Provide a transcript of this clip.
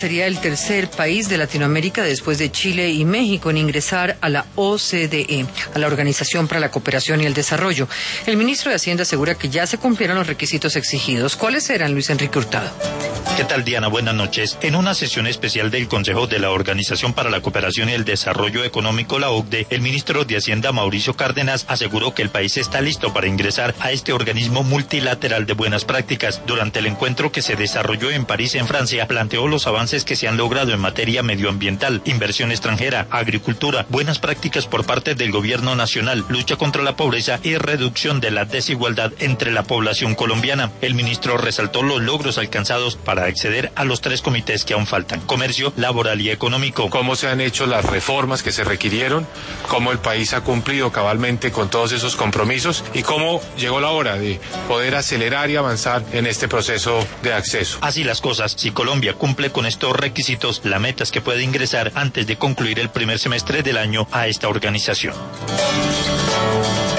Sería el tercer país de Latinoamérica después de Chile y México en ingresar a la OCDE, a la Organización para la Cooperación y el Desarrollo. El ministro de Hacienda asegura que ya se cumplieron los requisitos exigidos. ¿Cuáles eran, Luis Enrique Hurtado? ¿Qué tal, Diana? Buenas noches. En una sesión especial del Consejo de la Organización para la Cooperación y el Desarrollo Económico, la OCDE, el ministro de Hacienda, Mauricio Cárdenas, aseguró que el país está listo para ingresar a este organismo multilateral de buenas prácticas. Durante el encuentro que se desarrolló en París, en Francia, planteó los avances que se han logrado en materia medioambiental, inversión extranjera, agricultura, buenas prácticas por parte del gobierno nacional, lucha contra la pobreza y reducción de la desigualdad entre la población colombiana. El ministro resaltó los logros alcanzados para acceder a los 3 comités que aún faltan: comercio, laboral y económico. Cómo se han hecho las reformas que se requirieron, cómo el país ha cumplido cabalmente con todos esos compromisos y cómo llegó la hora de poder acelerar y avanzar en este proceso de acceso. Así las cosas, si Colombia cumple con estos requisitos, la meta es que puede ingresar antes de concluir el primer semestre del año a esta organización.